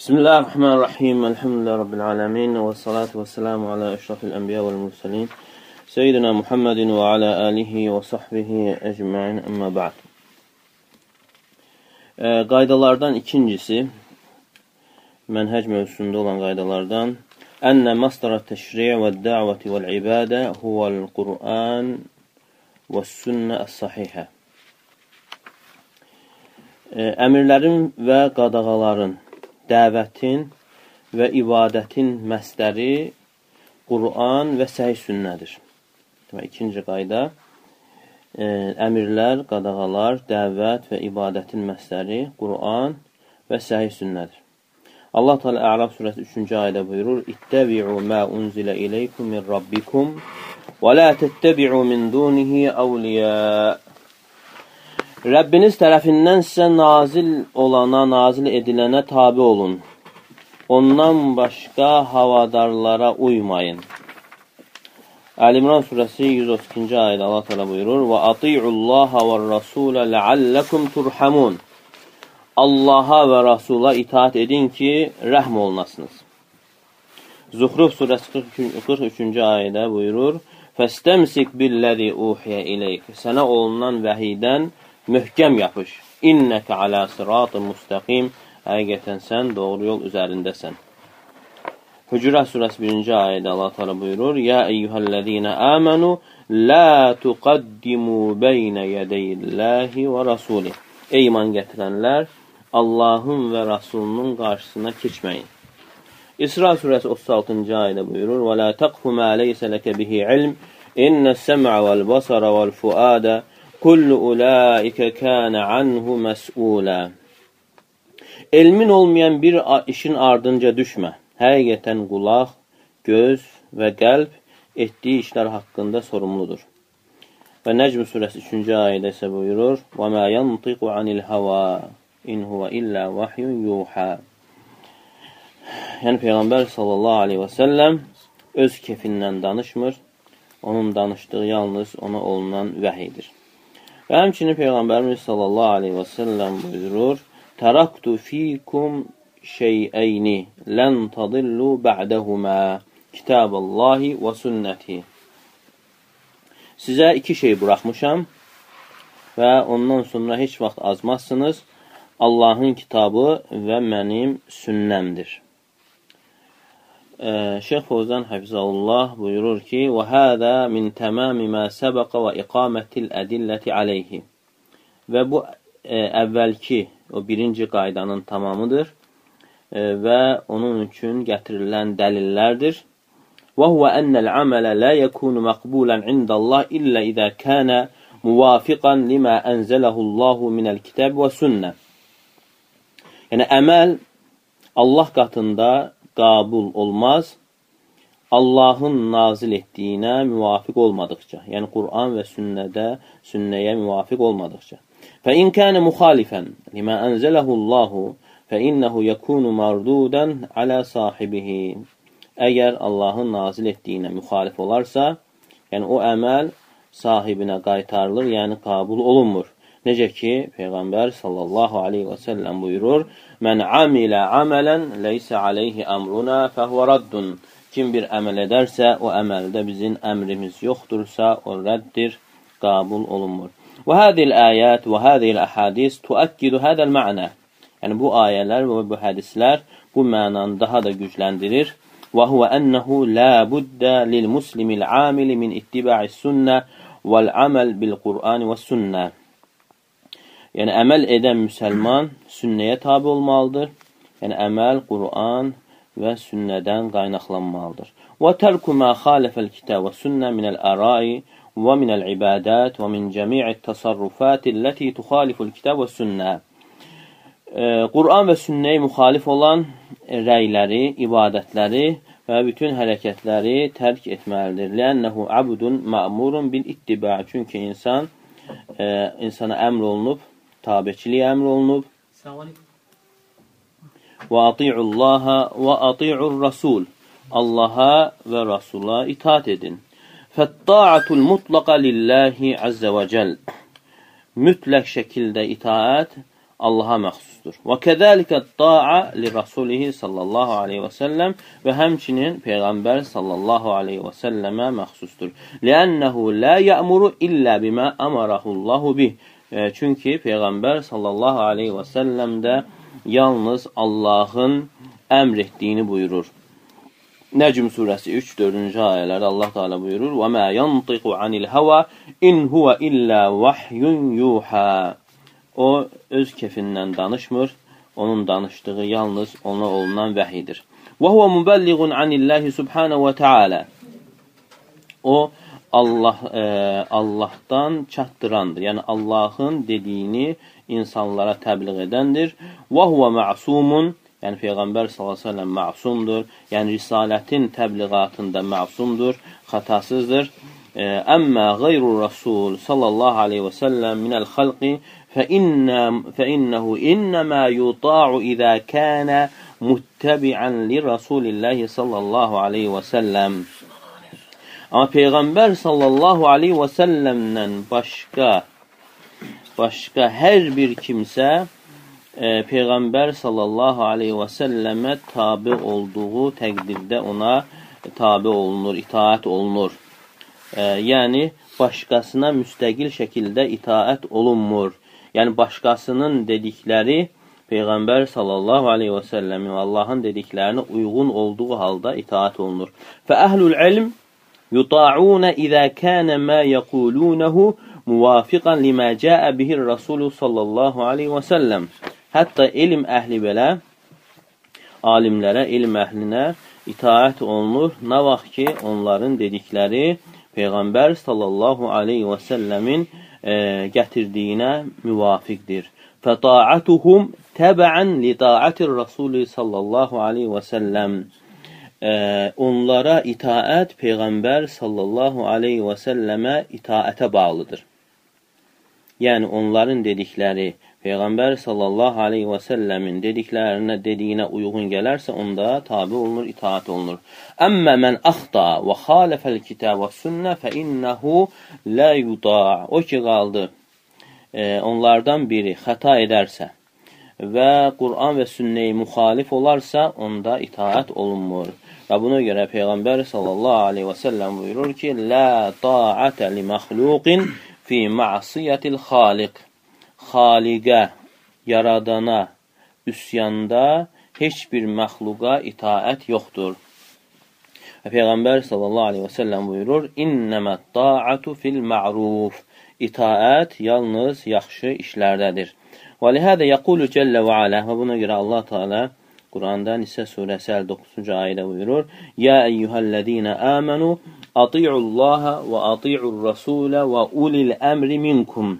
Bismillahirrahmanirrahim. Elhamdülillahi Rabbil alemin. Və salatu və selamu ala əşrafil ənbiya vəl mursalin. Seyyidina Muhammedin və ala alihi və sahbihi ecma'in əmmə ba'd. Qaydalardan ikincisi, mənhəc mövzusunda olan qaydalardan, Ənə masdarat təşri' və dəvəti vəl ibadə huvəl Qur'an və sünnə əs-sahihə. Əmirlərin və qadağaların, dəvətin və ibadətin məsdəri Qur'an və səhih sünnədir. İkinci qayda, əmirlər, qadağalar, dəvət və ibadətin məsdəri Qur'an və səhih sünnədir. Allah Teala A'raf surəsi 3-cü ayədə buyurur: "İttəbi'u mə unzilə ileykum min rabbikum və la təttəbi'u min dunihi awliya." Rəbbiniz tərəfindən sizə nazil olana, nazil edilənə tabi olun. Ondan başqa havadarlara uymayın. Əl-İmran surəsi 132-ci ayədə Allah Teala buyurur: "Və ati'ullaha ve'r-rasulə leallekum turhamun." Allaha və Rasula itaat edin ki, rəhm olunasınız. Zuhruf surəsi 43-cü ayədə buyurur: "Fəstəmsik billəzi uhiyə ileyk." Sənə olunan vəhiydən möhkəm yapış. İnnəkə alə sıratın müstəqim. Həqiqətən sən doğru yol üzərindəsən. Hucurat surəsi 1-ci ayədə Allah Teala buyurur: "Ya eyyuhellezine amanu la tuqaddimu beyne yedeyillahi və rasulih." Ey iman gətirənlər, Allahın və Rasulunun qarşısına keçməyin. İsra surəsi 36-cı ayədə buyurur: "Və la taqfu ma leysa laka bihi ilm. İnne's-sem'a vel-basara vel-fuada kullu ulaika kana anhu mas'ula." Elmin olmayan bir işin ardınca düşmə. Həqiqətən qulaq, göz və qəlb etdiyi işlər haqqında sorumludur. Və Nəcm surəsi 3-cü ayədə isə buyurur: "Və ma yantiqu anil hava in huwa illa vahyun yuha." Yəni Peyğəmbər sallallahu aleyhi və səlləm öz kefindən danışmır. Onun danışdığı yalnız ona olunan vəhiydir. Və həmçinin Peyğəmbərimiz sallallahu aleyhi və səlləm buyurur: "Təraktu fikum şey'əyni lən tadillu ba'dəhumə kitaballahi və sünnəti." Sizə iki şey buraxmışam və ondan sonra heç vaxt azmazsınız. Allahın kitabı və mənim sünnəmdir. Şeyx Fovzan Hafizahullah buyurur ki: "Və hada min tamami ma sabaqa və iqamətil ədilləti aleyhi." Və bu əvvəlki o birinci qaydanın tamamıdır və onun üçün gətirilən dəlillərdir. Və huwa annal amala la yakunu maqbulan indallah illa iza kana muvafiqan lima anzalahullahu minal kitab və sünnə. Yəni əməl Allah qatında qəbul olmaz, Allahın nazil etdiyinə müvafiq olmadıqca, yəni Qur'an və sünnəyə müvafiq olmadıqca. فَإِنْ كَانَ مُخَالِفًا لِمَا أَنْزَلَهُ اللّٰهُ فَإِنَّهُ يَكُونُ مَرْدُودًا عَلَى صَاحِبِهِ. Əgər Allahın nazil etdiyinə müxalif olarsa, yəni o əməl sahibinə qaytarılır, yəni qəbul olunmur. Necə ki, Peyğəmbər sallallahu aleyhi və səlləm buyurur: "Mən amilə amələn leysə aleyhi əmruna fəhvə raddun." Kim bir əməl edərsə, o əməldə bizim əmrimiz yoxdursa, o rəddir, qəbul olunmur. Və hədil ayət və hədil əhadis tuəkkidu hədəl mə'nə. Yəni bu ayələr və bu hədislər bu mənanı daha da gücləndirir. Və huvə ənəhu la buddə lil muslimil amili min ittiba'i sünnə vəl aməl bil Qur'an və sünnə. Yəni əməl edən müsəlman sünnəyə tabi olmalıdır. Yəni əməl Qur'an və sünnədən qaynaqlanmalıdır. Və tərku mə xalifəl kitab və sünnə minəl ərai və minəl ibadət və min cəmi'i təsarrufatı ləti tuxaliful kitab və sünnə. Qur'an və sünnəyə müxalif olan rəyləri, ibadətləri və bütün hərəkətləri tərk etməlidir. Lənnəhu abdun ma'murun bil ittiba. Çünki insana əmr olunub, tabiçiliyə əmr olunub. Və ati'ullaha və ati'ur rasul. Allaha və Rasula itaat edin. Fətta'atul mutlaqa lillahi azza və cəl. Mütləq şəkildə itaat Allaha məxsusdur. Və kəzəlikə da'a li rasulihi sallallahu aleyhi və səlləm və həmçinin Peyğəmbər sallallahu aleyhi və səlləmə məxsusdur. Lənnəhu lə yə'muru illə bimə əmarahullahu bih. Çünki Peyğəmbər sallallahu aleyhi və səlləm də yalnız Allahın əmr etdiyini buyurur. Nəcm surəsi 3-4-cü ayələrdə Allah Teala buyurur: "Və mə yantiqu anil hava in huwa illə vahyun yuha." O öz kefindən danışmır. Onun danışdığı yalnız ona olunan vəhidir. Və huve mübəlliğun anillahi subhanahu və teala. O Allahdan çatdırandır. Yəni Allahın dediyini insanlara təbliğ edəndir. Və huve ma'sumun. Yəni Peyğəmbər sallallahu əleyhi və səlləm məsumdur. Yəni risalətin təbliğatında məsumdur, xətasızdır. Əmmə qeyrur rasul sallallahu əleyhi və səlləm minəl xalqi فإنه إنما يطاع إذا كان متبعا لرسول الله صلى الله عليه وسلم. Amma Peyğəmbər sallallahu aleyhi və səlləmdən başqa hər bir kimsə Peyğəmbər sallallahu aleyhi və səlləmə tabi olduğu təqdirdə ona tabi olunur, itaat olunur. Yəni, başqasına müstəqil şəkildə itaat olunmur. Yəni, başqasının dedikləri Peyğəmbər sallallahu aleyhi və səlləmin Allahın dediklərinə uyğun olduğu halda itaat olunur. Fəəhlul ilm yuta'una izə kənə mə yəqulunehu muvafiqan limə cəə bihir Rasulü sallallahu aleyhi və səlləm. Hətta elm əhli belə, alimlərə, elm əhlinə itaat olunur. Nə vaxt ki, onların dedikləri Peyğəmbər sallallahu aleyhi və səlləmin gətirdiyinə müvafiqdir. Fəta'atuhum təbəən li ta'atir Rasulü sallallahu aleyhi və səlləm. Onlara itaət Peyğəmbər sallallahu aleyhi və səlləmə itaətə bağlıdır. Yəni, onların dedikləri Peyğəmbər sallallahu aleyhi və səlləmin dediyinə uyğun gələrsə, onda tabi olunur, itaat olunur. Əmmə mən axta və xalifəl kitab və sünnə fə innəhu lə yuda'. O ki, qaldı, onlardan biri xəta edərsə və Qur'an və sünnəyə müxalif olarsa, onda itaat olunmur. Və buna görə Peyğəmbər sallallahu aleyhi və səlləm buyurur ki, lə ta'ətə li məxluqin fi ma'siyyətil xaliq. Xaliqə, yaradana, üsyanda heç bir məxluqa itaət yoxdur. Və Peyğəmbər sallallahu aleyhi və səlləm buyurur, İnnəmət ta'atu fil ma'ruf. İtaət yalnız yaxşı işlərdədir. Və lihədə yəqulu cəllə və alə. Və buna görə Allah Teala Quranda Nisə surəsi 59-cu ayədə buyurur, Yə eyyuhəl-ləzīnə əmənu ati'ullaha və ati'ur rasulə və ulil əmri minkum.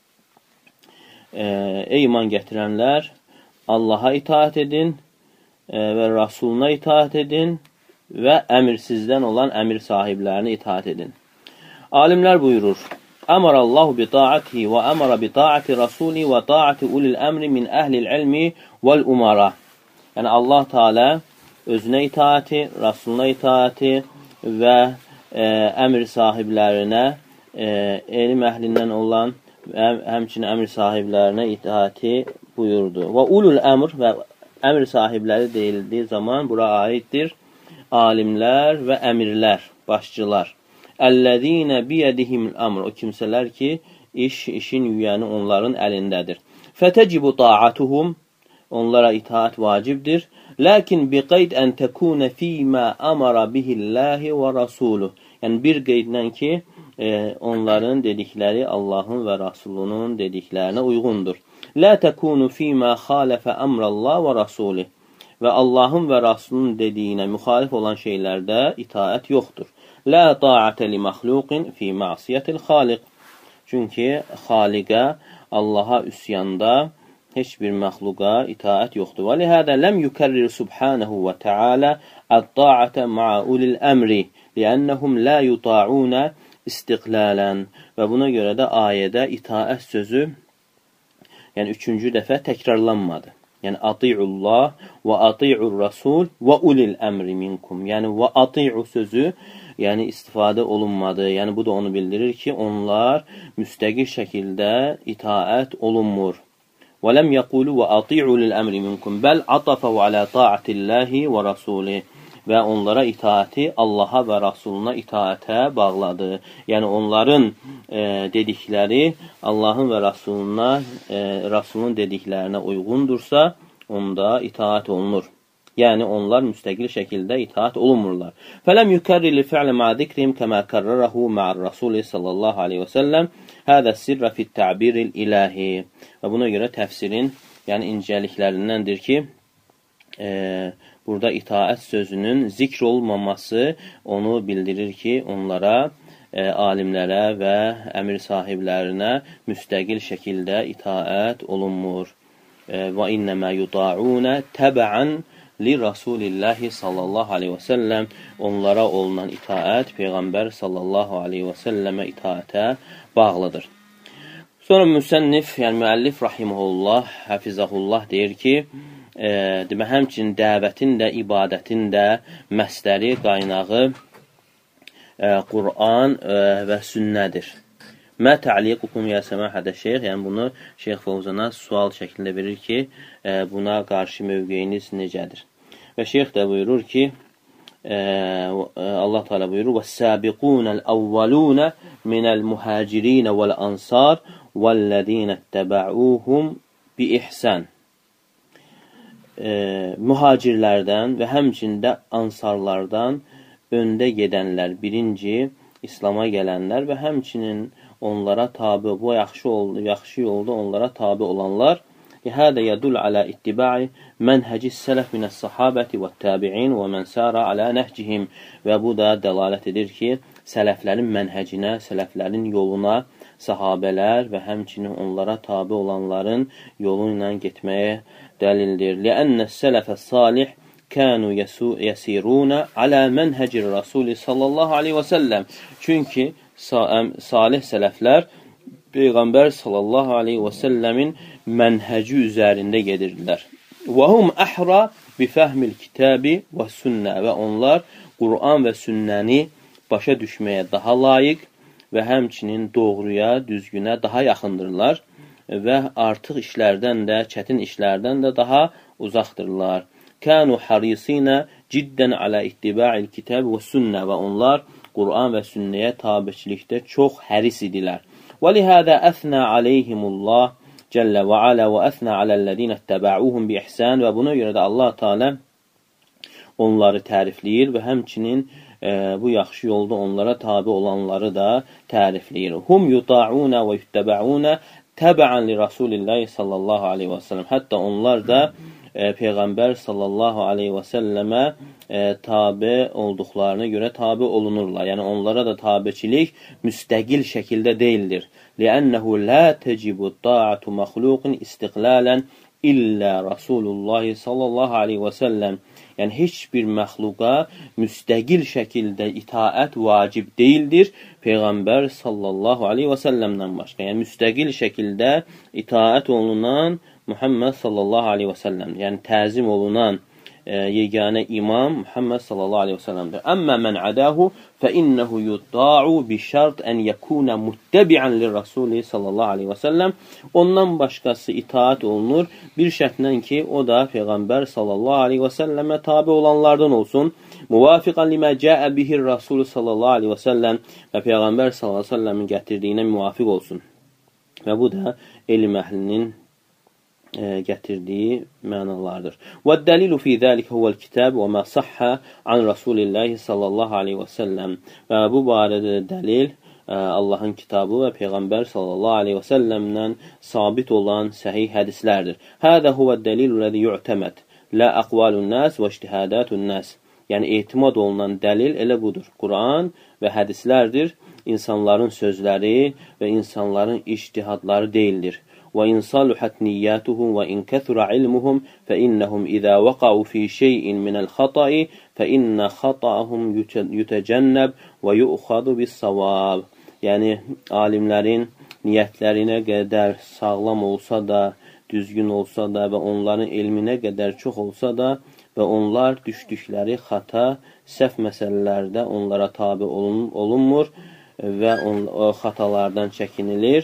Ey iman gətirənlər, Allaha itaat edin və Rasuluna itaat edin və əmirsizdən olan əmir sahiblərini itaat edin. Alimlər buyurur, Əmərallahu bi ta'atihi və əmərə bi ta'ati rasuli və ta'ati ulil əmri min əhlil ilmi vəl umara. Yəni Allah Teala özünə itaati, Rasuluna itaati və əmir sahiblərinə, elm əhlindən olan həmçinin əmr sahiblərinə itaati buyurdu. Və ulul əmr və əmr sahibləri deyildiyi zaman bura aiddir alimlər və əmirlər, başçılar. Əlləzīnə biyədihimul əmr. O kimsələr ki, işin yüyəni onların əlindədir. Fətəcibu ta'atuhum. Onlara itaat vacibdir. Lakin biqeyd ən təkunə fīmə əmara bihilləhi və rasuluh. Yəni bir qeydlə ki, onların dedikləri Allahın və Rasulunun dediklərinə uyğundur. Lə təkunu fīmə xalifə əmrəllah və rasulih. Və Allahın və Rasulunun dediyinə müxalif olan şeylərdə itaət yoxdur. Lə ta'ətə li məxluqin fī məsiyyətil xaliq. Çünki xaliqə, Allaha üsyanda heç bir məxluqa itaət yoxdur. Və lihədə ləm yükərrir subhanəhu və tealə ət-ta'ətə ma'a ulil əmri. Liənnəhum lə yuta'unə istiqlələn. Və buna görə də ayədə itaət sözü, yəni 3-cü dəfə təkrarlanmadı. Yəni ati'ullah və ati'ur rasul və ulil əmri minkum. Yəni və ati'u sözü, yəni istifadə olunmadı. Yəni bu da onu bildirir ki, onlar müstəqil şəkildə itaət olunmur. وَلَمْ يَقُولُوا وَأَطِيعُوا لِلْأَمْرِ مِنْكُمْ بَلْ عَطَفَهُ عَلَى طَاعَةِ اللّٰهِ وَرَسُولِهِ və onlara itaati Allaha və Rasuluna itaətə bağladı. Yəni onların dedikləri Allahın və Rasulunun dediklərinə uyğundursa, onda itaat olunur. Yəni onlar müstəqil şəkildə itaat olunmurlar. فَلَمْ يُكَرِّرِ الْفِعْلَ مَعَ ذِكْرِهِمْ كَمَا كَرَّرَهُ مَعَ الرَّسُولِ sallallahu aleyhi və səlləm هَذَا السِّرَّ فِي التَّعْبِيرِ الْإِلَهِ Və buna görə təfsirin, yəni incəliklərindəndir ki, burada itaət sözünün zikr olmaması onu bildirir ki, onlara, alimlərə və əmir sahiblərinə müstəqil şəkildə itaət olunmur. Və innəmə yuda'unə təbəən li Rasulillahi sallallahu aleyhi və səlləm onlara olunan itaət Peyğəmbər sallallahu aleyhi və səlləmə itaətə bağlıdır. Sonra müsənnif, yəni müəllif rahiməhullah, həfizəhullah deyir ki, demə həmçinin dəvətin də, ibadətin də məsdəri qaynağı Qur'an və sünnədir. Mə tə'liqukum ya səmahədə şeyx, yəni bunu Şeyx Fovzana sual şəklində verir ki, buna qarşı mövqeyiniz necədir? Və şeyx də buyurur ki, Allah Teala buyurur: "Vəs-sabiqunəl awwaluna minəl muhacirin vəl-ansar vəllezina ittaba'uhum bi ihsan." Mühacirlərdən və həmçində ansarlardan öndə gedənlər, birinci İslam'a gələnlər və həmçinin onlara tabi, bu yaxşı yolda onlara tabi olanlar. Hədə yədul alə ittiba'i mənhəcis sələf minəs sahabəti və təbi'in və mən sara alə nəhcihim. Və bu da dəlalət edir ki, sələflərin mənhəcinə, sələflərin yoluna, sahabələr və həmçinin onlara tabi olanların yolu ilə getməyə dəlildir. Ləənnəs sələfəs salih kənu yəsiruna alə mənhəcir Rasulü sallallahu aleyhi və səlləm. Çünki salih sələflər Peyğəmbər sallallahu aleyhi və səlləmin mənhəci üzərində gedirdilər. Və hum əhra bi fəhmil kitabi və sünnə. Və onlar Qur'an və sünnəni başa düşməyə daha layiq və həmçinin doğruya, düzgünə daha yaxındırlar və artıq işlərdən də, çətin işlərdən də daha uzaqdırlar. Kənu harisinə ciddən alə ittiba'il kitab və sünnə. Və onlar Qur'an və sünnəyə tabiçilikdə çox həris idilər. وَلِهَذَا أَثْنَى عَلَيْهِمُ اللّٰهِ Cəllə və alə və əfnə aləl-ləzīnə ittəbə'uhum bi ihsan. Və buna görə də Allah Teala onları tərifləyir və həmçinin bu yaxşı yolda onlara tabi olanları da tərifləyir. Hum yuta'una və yuttəbə'una təbə'an li Rasulillahi sallallahu aleyhi və səlləm. Hətta onlar da Peyğəmbər sallallahu aleyhi və səlləmə tabi olduqlarına görə tabi olunurlar. Yəni onlara da tabiçilik müstəqil şəkildə deyildir. Ləənnəhu lə təcibü ta'atu məxluqin istiqlələn illə Rasulullahi sallallahu aleyhi və səlləm. Yəni heç bir məxluqa müstəqil şəkildə itaət vacib deyildir Peyğəmbər sallallahu aleyhi və səlləmdən başqa. Yəni müstəqil şəkildə itaət olunan Muhammed sallallahu aleyhi və səlləm. Yəni təzim olunan yeganə imam Muhammed sallallahu aleyhi və səlləmdir. Əmmə mən ədəhu fə innəhu yudda'u bi şərt ən yəkunə muttəbi'ən lirrasuli sallallahu aleyhi və səlləm. Ondan başqası itaat olunur bir şərtlə ki, o da Peyğəmbər sallallahu aleyhi və səlləmə tabi olanlardan olsun. Muvafiqən limə cəə bihir rasulü sallallahu aleyhi və səlləm və Peyğəmbər sallallahu aleyhi və səlləmin gətirdiyinə müvafiq olsun. Və bu da elm əhlinin gətirdiyi mənalardır. Və dəlilu fi zəlik huvəl kitab və mə səhhə an Rasulillahi sallallahu aleyhi və səlləm. Və bu barədə dəlil Allahın kitabı və Peyğəmbər sallallahu aleyhi və səlləmdən sabit olan səhih hədislərdir. Hədə huvəl dəlilu ləzi yu'təməd, lə əqvalun nəs və ictihadətun nəs. Yəni etimad olunan dəlil elə budur. Quran və hədislərdir, insanların sözləri və insanların ictihadları deyildir. وَإِنْ صَلُحَتْ نِيَّاتُهُمْ وَإِنْ كَثُرَ عِلْمُهُمْ فَإِنَّهُمْ إِذَا وَقَعُوا فِي شَيْءٍ مِنَ الْخَطَأِ فَإِنَّ خَطَأَهُمْ يُتَجَنَّبْ وَيُؤْخَذُ بِالصَّوَابِ. Yəni, alimlərin niyyətlərinə qədər sağlam olsa da, düzgün olsa da və onların elminə qədər çox olsa da və onlar düşdükləri xata, səhv məsələlərdə onlara tabi olunmur və o xatalardan çəkinilir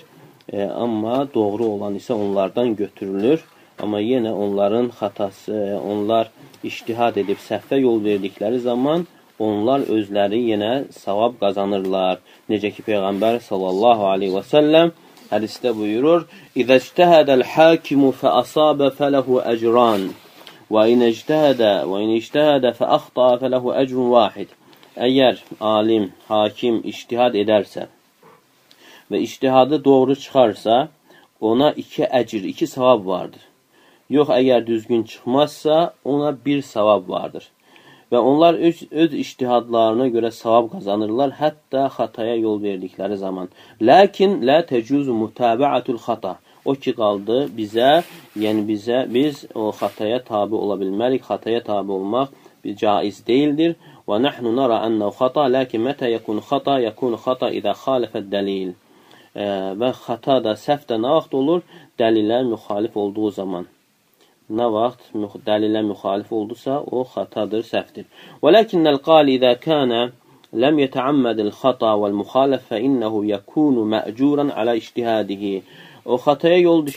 Amma doğru olan isə onlardan götürülür. Amma yenə onların xatası, onlar ictihad edib səhvə yol verdikləri zaman onlar özləri yenə savab qazanırlar. Necə ki, Peyğəmbər sallallahu aleyhi və səlləm hədisdə buyurur: İzə ictəhədəl hakimu fə asabə fələhu əcran və in ictəhədə fə axta fələhu əcrun vahid. Əgər alim, hakim ictihad edərsə və ictihadı doğru çıxarsa, ona 2 əcr, 2 savab vardır. Yox, əgər düzgün çıxmazsa, ona 1 savab vardır. Və onlar öz ictihadlarına görə savab qazanırlar, hətta xataya yol verdikləri zaman. Lakin la tecuzu mutabaatül xata. O ki qaldı bizə, yəni biz o xataya tabi ola bilmərik. Xataya tabi olmaq caiz deyildir. Və nahnu nara annahu xata, lakin mətə yekun xata, yekun xata idə xalifət dəlil. Və xata da, səhv də nə vaxt olur? Dəlilə müxalif olduğu zaman. Nə vaxt dəlilə müxalif oldusa, o xatadır, səhvdir. وَلَكِنَّ الْقَالِ إِذَا كَانَ لَمْ يَتَعَمَّدِ الْخَطَى وَالْمُخَالَفَ فَإِنَّهُ يَكُونُ مَأْجُورًا عَلَى اِجْتِهَادِهِ. O xataya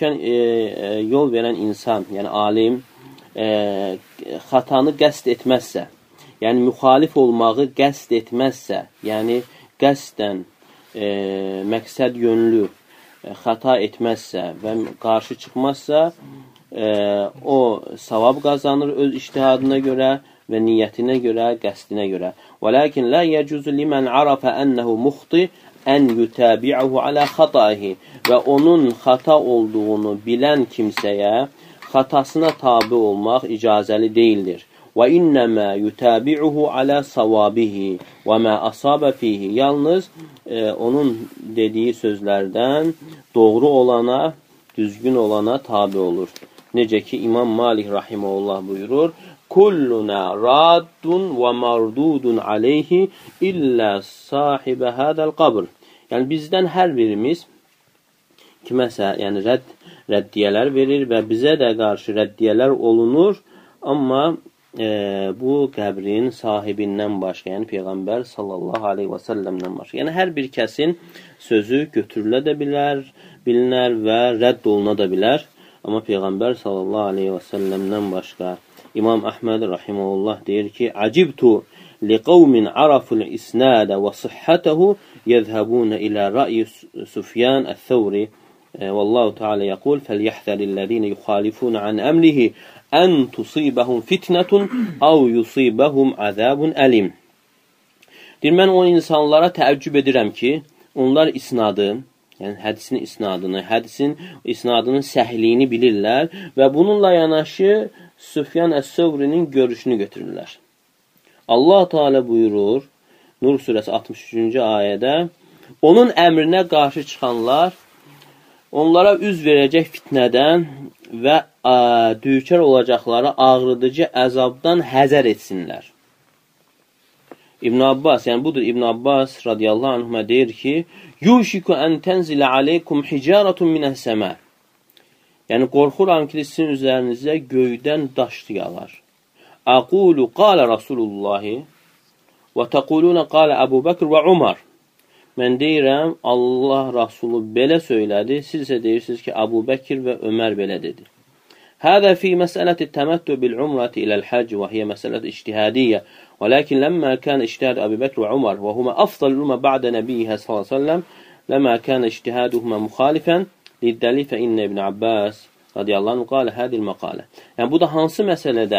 yol verən insan, yəni alim, xatanı qəsd etməzsə, yəni müxalif olmağı qəsd etməzsə, yəni qəsdən məqsəd yönlü xata etməzsə və qarşı çıxmazsa, o savab qazanır öz ictihadına görə və niyyətinə görə, qəsdinə görə. وَلَكِنْ لَا يَجُزُ لِمَنْ عَرَفَ أَنَّهُ مُخْطِ أَنْ يُتَابِعَهُ عَلَى خَطَئِهِ. Və onun xata olduğunu bilən kimsəyə xatasına tabi olmaq icazəli deyildir. وَإِنَّمَا يُتَابِعُهُ عَلَى صَوَابِهِ وَمَا أَصَابَ فِيهِ. Yalnız onun dediyi sözlərdən doğru olana, düzgün olana tabi olur. Necə ki, İmam Malik rahimehullah buyurur: Kulluna raddun və mardudun aleyhi illə sahibə hədəl qabr. Yəni, bizdən hər birimiz kiməsə, yəni rəddiyələr verir və bizə də qarşı rəddiyələr olunur, amma bu qəbrin sahibindən başqa, yəni Peyğəmbər sallallahu aleyhi və səlləmdən başqa. Yəni, hər bir kəsin sözü götürülə də bilər, bilinər və rədd oluna da bilər. Amma Peyğəmbər sallallahu aleyhi və səlləmdən başqa. İmam Əhməd rahimehullah deyir ki, Acibtu li qavmin araful isnadə və sıhhətəhu yəzhəbunə ilə rəyi Süfyan əth-Thawri. Vallahu Teala yəqul, fəlyəhdərillədinə yuxalifunə an əmrihi ən tusibəhum fitnətun əv yusibəhum əzəbun əlim. Deyir, mən o insanlara təəccüb edirəm ki, onlar isnadı, yəni hədisin isnadının səhliyini bilirlər və bununla yanaşı Süfyan əs-Səvrinin görüşünü götürürlər. Allah Teala buyurur, Nur surəsi 63-cü ayədə, onun əmrinə qarşı çıxanlar onlara üz verəcək fitnədən və düçar olacaqları ağrıdıcı əzabdan həzər etsinlər. İbn Abbas, yəni budur İbn Abbas radiyallahu anhuma deyir ki, Yuşiku ən tənzilə aleykum hicaratun minəs-səmə. Yəni, qorxuram ki, sizin üzərinizə göydən daş yağar. Aqulu qalə Rasulullahi və təquluna qalə Əbu Bəkr və Umar. Mən deyirəm, Allah Rasulü belə söylədi, siz isə deyirsiniz ki, Əbu Bəkr və Ömər belə dedi. Hədə fi məsələti təməttü bil-umrati iləl-həc və hiyə məsələti ictihadiyyə. Walakin ləmmə kən ictihad Əbu Bəkr və Umar və huma afdalul-umma ba'də nəbiyyihə sallallahu əleyhi və səlləm, ləmmə kən ictihaduhuma muxalifən liddəli fə innə İbn Abbas radiyallahu anh qalə hədil məqalə. Yəni, bu da hansı məsələdə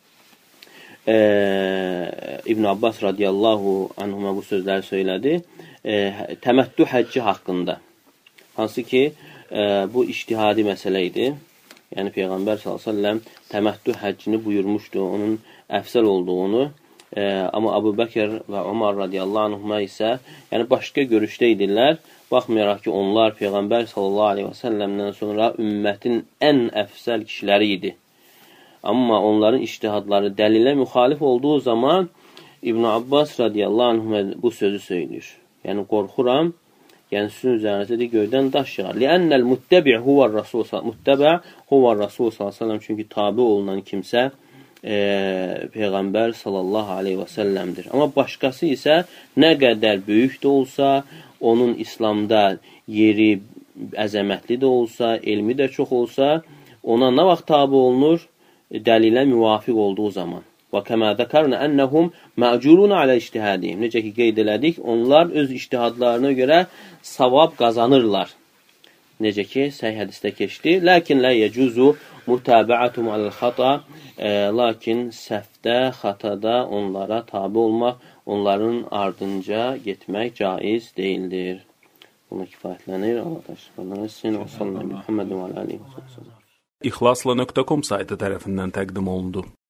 İbn Abbas radiyallahu anhuma bu sözləri söylədi? Təməttü həcci haqqında. Hansı ki, bu ictihadi məsələ idi. Yəni, Peyğəmbər s.ə.v təməttü həccini buyurmuşdu, onun əfsəl olduğunu. Amma Əbu Bəkir və Ömər radiyallahu anhuma isə başqa görüşdə idirlər. Baxmayaraq ki, onlar Peyğəmbər sallallahu aleyhi və səlləmdən sonra ümmətin ən əfsəl kişiləri idi. Amma onların ictihadları dəlilə müxalif olduğu zaman İbn Abbas radiyallahu anhuma bu sözü söylüyor. Yəni, qorxuram, yəni sizin üzərinizdə də göydən daş yağar. Li'annəl muttəbi' huvər Rasul sallallahu çünki tabi olunan kimsə Peyğəmbər sallallahu aleyhi və səlləmdir. Amma başqası isə nə qədər böyük də olsa, onun İslamda yeri əzəmətli də olsa, elmi də çox olsa, ona nə vaxt tabi olunur? Dəlilə müvafiq olduğu zaman. Və kəmə zəkarna ennəhum məcurun alə ictihadihim. Necə ki, qeyd elədik, onlar öz ictihadlarına görə savab qazanırlar. Necə ki, səhih hədisdə keçdi. Lakin la yecuzu mutabəatum aləl-xata. Lakin səhvdə, xatada onlara tabi olmaq, onların ardınca getmək caiz deyildir. Buna kifayətlənir. Allah təşəkkür etsin. Və sallallahu Muhammedin və alihi və sallam. İxlasla.com saytı tərəfindən təqdim olundu.